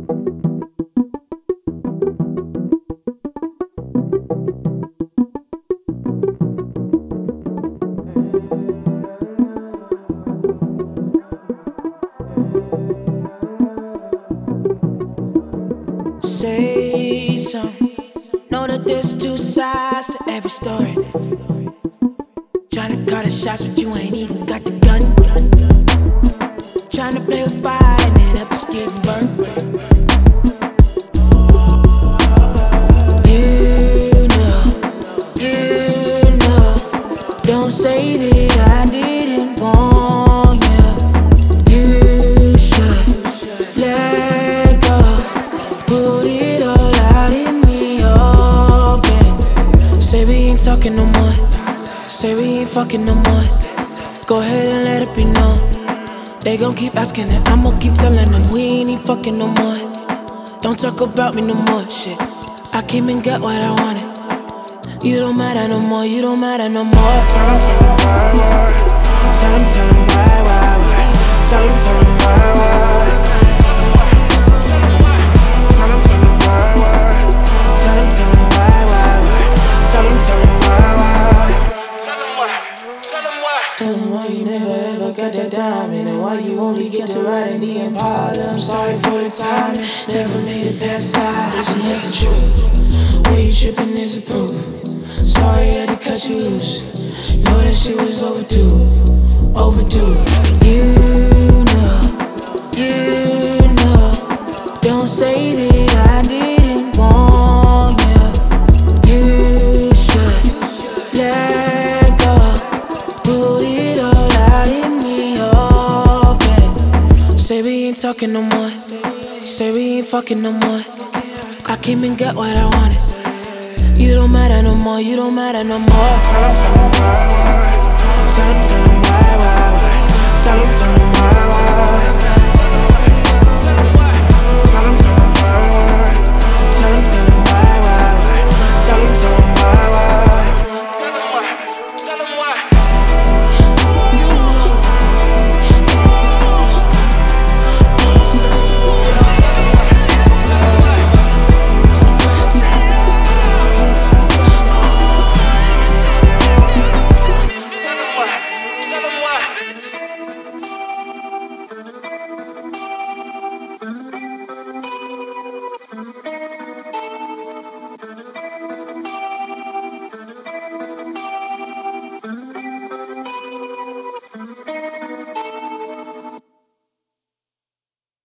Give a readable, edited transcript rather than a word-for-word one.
Say something. Know that there's two sides to every story. Tryna call the shots, but you ain't even got the gun. Tryna play with fire and end up just getting burnt. You know, don't say that I didn't want you. You should let go. Put it all out in the open. Say we ain't talking no more. Say we ain't fucking no more. Go ahead and let it be known. They gon' keep asking and I'ma keep telling them we ain't even fucking no more. Don't talk about me no more, shit. I came and got what I wanted. You don't matter no more, you don't matter no more. Tell them why. Tell them why. Tell them why. Tell them why. Tell them why. Tell them why. Tell them why. Tell them why you never ever got that diamond, and why you only get to ride in the Impala. I'm sorry for the time, never made it past side. Listen, that's the truth. Where you tripping is the proof. Sorry I had to cut you loose. Know that shit was overdue. You know. Don't say that I didn't want you. You should let go. Put it all out in the open. Say we ain't talking no more. Say we ain't fucking no more. I came and got what I wanted. You don't matter no more, you don't matter no more. Tell them why. Tell them why. Tell them why.